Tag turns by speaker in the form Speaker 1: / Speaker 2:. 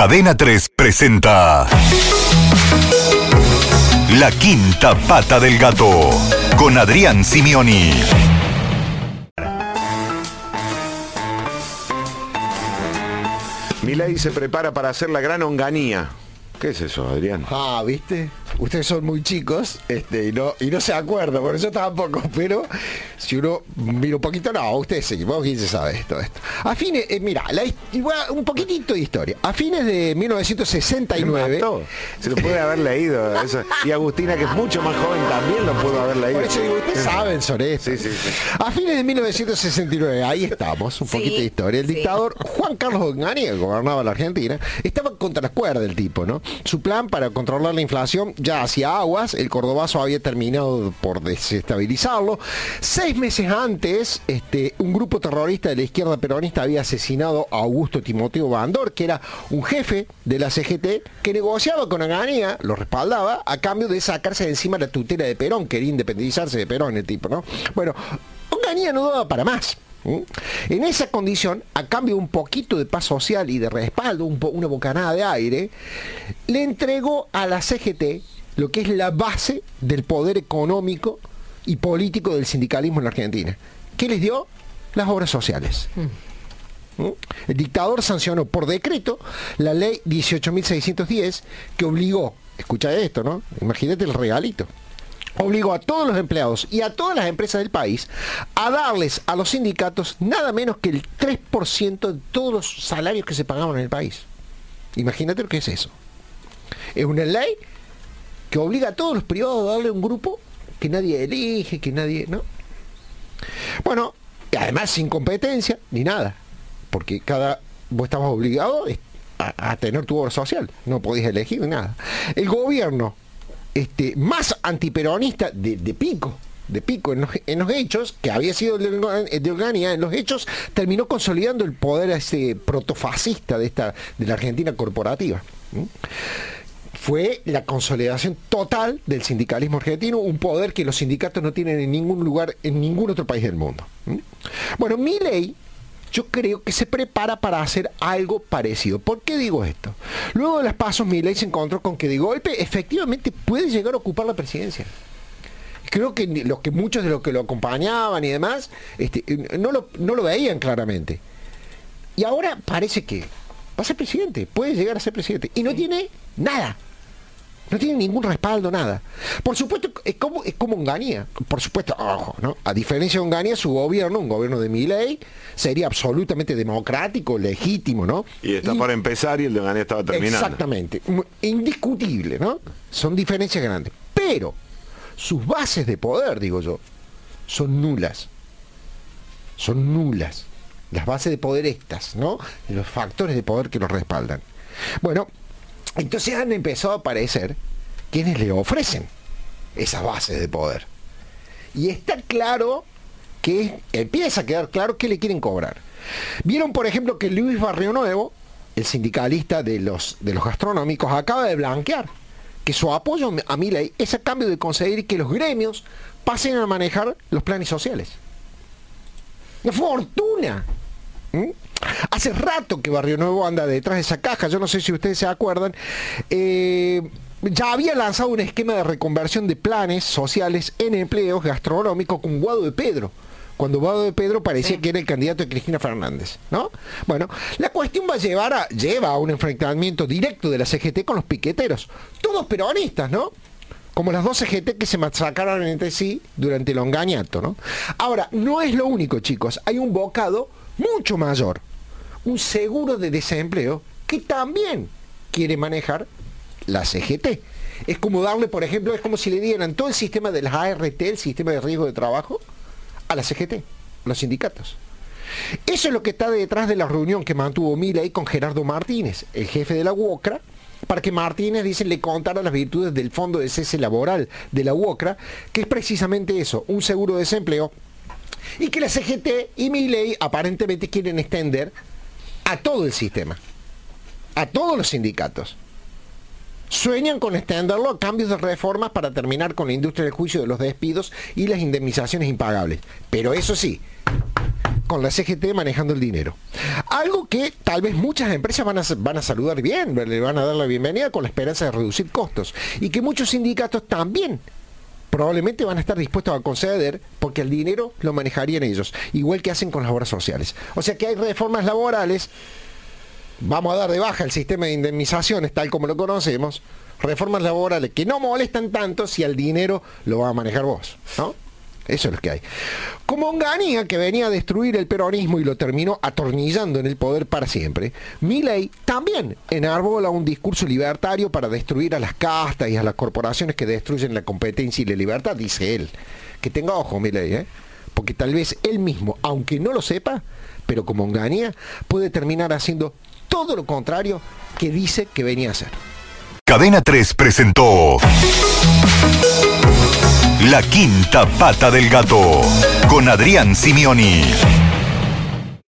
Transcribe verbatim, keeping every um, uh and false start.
Speaker 1: Cadena tres presenta La Quinta Pata del Gato con Adrián Simioni.
Speaker 2: Milei se prepara para hacer la gran Onganía. ¿Qué es eso, Adrián?
Speaker 3: Ah, ¿viste? Ustedes son muy chicos este, y, no, y no se acuerdan, por eso tampoco, pero si uno mira un poquito, no, ustedes se equivocan, ¿quién se sabe esto? esto? A fines, eh, mira, la, un poquitito de historia. A fines de mil novecientos sesenta y nueve...
Speaker 2: Se lo puede haber leído. Eso. Y Agustina, que es mucho más joven, también lo pudo haber leído.
Speaker 3: Por eso digo, ustedes saben sobre esto.
Speaker 2: Sí, sí, sí.
Speaker 3: A fines de mil novecientos sesenta y nueve, ahí estamos, un sí, poquito de historia. El sí. dictador Juan Carlos Onganía, que gobernaba la Argentina, estaba contra las cuerdas el tipo, ¿no? Su plan para controlar la inflación ya hacía aguas, el cordobazo había terminado por desestabilizarlo. Seis meses antes, este, un grupo terrorista de la izquierda peronista había asesinado a Augusto Timoteo Bandor, que era un jefe de la C G T, que negociaba con Onganía, lo respaldaba, a cambio de sacarse de encima la tutela de Perón, quería independizarse de Perón el tipo, ¿no? Bueno, Onganía no daba para más. En esa condición, a cambio de un poquito de paz social y de respaldo, un po una bocanada de aire, le entregó a la C G T lo que es la base del poder económico y político del sindicalismo en la Argentina. ¿Qué les dio? Las obras sociales. Mm. El dictador sancionó por decreto la ley dieciocho mil seiscientos diez, que obligó, escucha esto, ¿no? Imagínate el regalito. Obligó a todos los empleados y a todas las empresas del país a darles a los sindicatos nada menos que el tres por ciento de todos los salarios que se pagaban en el país. Imagínate lo que es eso. Es una ley que obliga a todos los privados a darle un grupo que nadie elige, que nadie... ¿no? Bueno, y además sin competencia ni nada, porque cada vos estabas obligado a, a tener tu obra social, no podías elegir nada. El gobierno Este, más antiperonista de, de pico, de pico en los, en los hechos, que había sido de, de Onganía, en los hechos terminó consolidando el poder ese protofascista de esta de la Argentina corporativa. ¿Mm? Fue la consolidación total del sindicalismo argentino, un poder que los sindicatos no tienen en ningún lugar, en ningún otro país del mundo. ¿Mm? Bueno, Milei, yo creo que se prepara para hacer algo parecido. ¿Por qué digo esto? Luego de las pasos, Milei se encontró con que de golpe efectivamente puede llegar a ocupar la presidencia. Creo que los que muchos de los que lo acompañaban y demás este, no, lo, no lo veían claramente. Y ahora parece que va a ser presidente, puede llegar a ser presidente. Y no tiene nada. No tiene ningún respaldo, nada. Por supuesto, es como, es como Onganía. Por supuesto, ojo, ¿no? A diferencia de Onganía, su gobierno, un gobierno de Milei, sería absolutamente democrático, legítimo, ¿no?
Speaker 2: Y está y, por empezar y el de Onganía estaba terminando.
Speaker 3: Exactamente. Indiscutible, ¿no? Son diferencias grandes. Pero sus bases de poder, digo yo, son nulas. Son nulas. Las bases de poder estas, ¿no? Los factores de poder que los respaldan. Bueno, entonces han empezado a aparecer quienes le ofrecen esas bases de poder. Y está claro que empieza a quedar claro que le quieren cobrar. Vieron, por ejemplo, que Luis Barrionuevo, el sindicalista de los, de los gastronómicos, acaba de blanquear que su apoyo a Milei es a cambio de conseguir que los gremios pasen a manejar los planes sociales. ¡Una fortuna! ¿Mm? Hace rato que Barrionuevo anda detrás de esa caja, yo no sé si ustedes se acuerdan, eh, ya había lanzado un esquema de reconversión de planes sociales en empleos gastronómicos con Guado de Pedro, cuando Guado de Pedro parecía sí. que era el candidato de Cristina Fernández, ¿no? Bueno, la cuestión va a llevar a, lleva a un enfrentamiento directo de la C G T con los piqueteros, todos peronistas, ¿no? Como las dos C G T que se masacraron entre sí durante el onganiato, ¿no? Ahora, no es lo único, chicos, hay un bocado mucho mayor, un seguro de desempleo que también quiere manejar la C G T. Es como darle, por ejemplo, es como si le dieran todo el sistema de las A R T, el sistema de riesgo de trabajo, a la C G T, los sindicatos. Eso es lo que está detrás de la reunión que mantuvo Milei con Gerardo Martínez, el jefe de la UOCRA, para que Martínez, dice, le contara las virtudes del fondo de cese laboral de la UOCRA, que es precisamente eso, un seguro de desempleo, y que la C G T y Milei aparentemente quieren extender a todo el sistema, a todos los sindicatos. Sueñan con extenderlo a cambios de reformas para terminar con la industria del juicio de los despidos y las indemnizaciones impagables. Pero eso sí, con la C G T manejando el dinero. algo que tal vez muchas empresas van a, van a saludar bien, le van a dar la bienvenida con la esperanza de reducir costos. Y que muchos sindicatos también probablemente van a estar dispuestos a conceder porque el dinero lo manejarían ellos, igual que hacen con las obras sociales. O sea que hay reformas laborales, vamos a dar de baja el sistema de indemnizaciones tal como lo conocemos, reformas laborales que no molestan tanto si el dinero lo va a manejar vos, ¿no? Eso es lo que hay. Como Onganía, que venía a destruir el peronismo y lo terminó atornillando en el poder para siempre, Milei también enarbola un discurso libertario para destruir a las castas y a las corporaciones que destruyen la competencia y la libertad, dice él. Que tenga ojo, Milei, ¿eh? Porque tal vez él mismo, aunque no lo sepa, pero como Onganía, puede terminar haciendo todo lo contrario que dice que venía a hacer.
Speaker 1: Cadena tres presentó La Quinta Pata del Gato con Adrián Simioni.